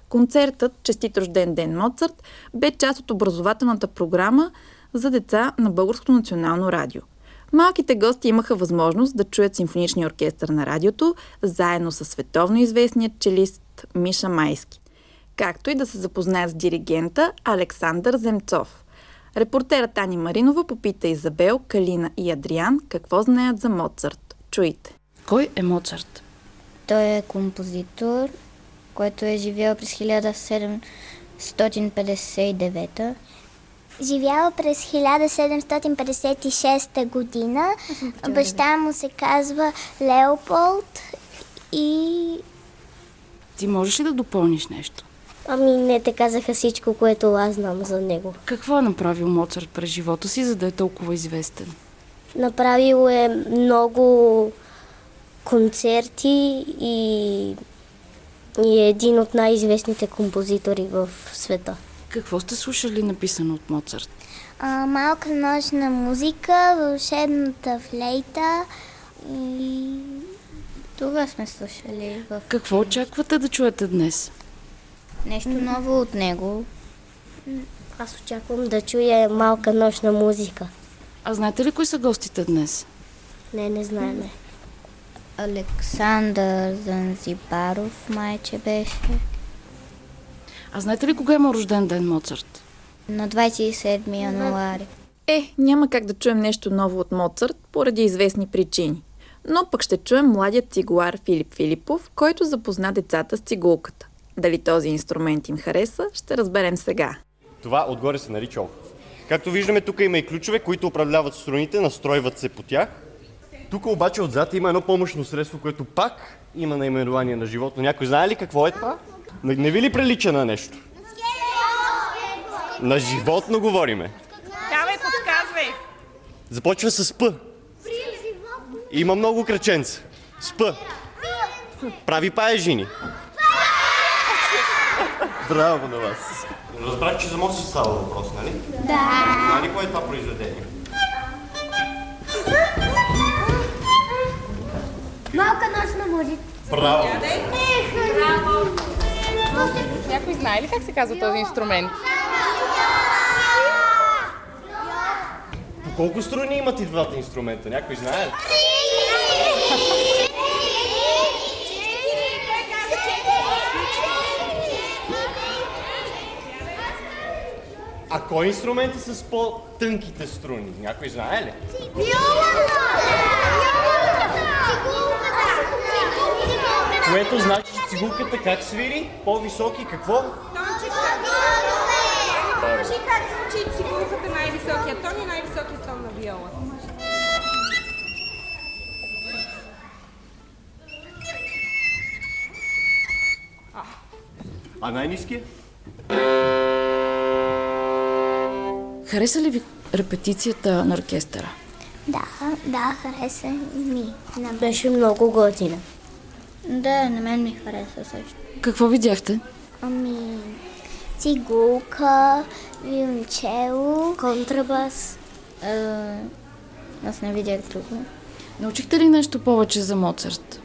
Концертът "Честит рожден ден, Моцарт" бе част от образователната програма за деца на Българското национално радио. Малките гости имаха възможност да чуят симфоничния оркестър на радиото, заедно с световно известният челист Миша Майски, както и да се запознаят с диригента Александър Земцов. Репортерът Ани Маринова попита Изабел, Калина и Адриан какво знаят за Моцарт. Чуйте. Кой е Моцарт? Той е композитор, който е живял през 1759. Живял през 1756 година. Баща му се казва Леополд и... Ти можеш ли да допълниш нещо? Ами не, те казаха всичко, което аз знам за него. Какво е направил Моцарт през живота си, за да е толкова известен? Направил е много концерти и е един от най-известните композитори в света. Какво сте слушали написано от Моцарт? Малка нощна музика, Вълшебната флейта и... Това сме слушали в... Какво очаквате да чуете днес? Нещо ново от него. Аз очаквам да чуя малка нощна музика. А знаете ли кои са гостите днес? Не знаеме. Александър Занзибаров майче беше. А знаете ли кога има рожден ден Моцарт? На 27 януари. Няма как да чуем нещо ново от Моцарт поради известни причини. Но пък ще чуем младият цигулар Филип Филипов, който запозна децата с цигулката. Дали този инструмент им хареса, ще разберем сега. Това отгоре се нарича ох. Както виждаме, тук има и ключове, които управляват струните, настройват се по тях. Тук обаче отзад има едно помощно средство, което пак има наименование на животно. Някой знае ли какво е това? Не ви ли прилича на нещо? На животно говориме. Давай, подсказвай. Започва с П. Има много кръченца. С П. Прави паежини. Браво на вас. Разбрах, че за Моцарт става въпрос, нали? Да. Знае ли кое е това произведение? Малка нощна музика. Браво! Някой знае ли как се казва този инструмент? По колко струни имат и двата инструмента? Някой знае ли? А кой инструмент е с по-тънките струни? Някой знае ли? Което значи, че цигулката как свири? По-високи какво? Кажи как звучи цигулката, най-високия тон и най-високия тон на виола. А най-ниския? Хареса ли ви репетицията на оркестъра? Да, хареса ми. Беше много готина. Да, на мен ми хареса също. Какво видяхте? Цигулка, виолончело, Контрабас. Аз не видях друго. Научихте ли нещо повече за Моцарт?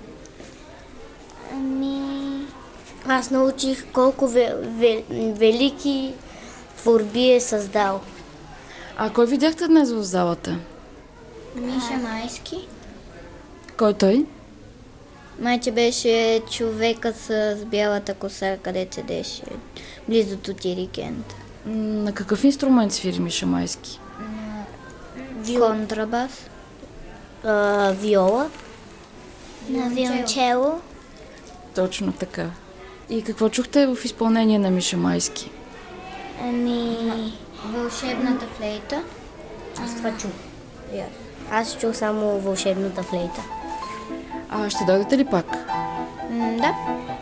Аз научих колко велики творби е създал. А кой видяхте днес в залата? Миша Майски. Кой той? Майче беше човекът с бялата коса, където седеше близо до диригента. На какъв инструмент свири Миша Майски? Контрабас. Виола. на виолончело. Точно така. И какво чухте в изпълнение на Миша Майски? Вълшебната флейта. Аз това чух. Аз чух само вълшебната флейта. А ще дойдете ли пак? Да.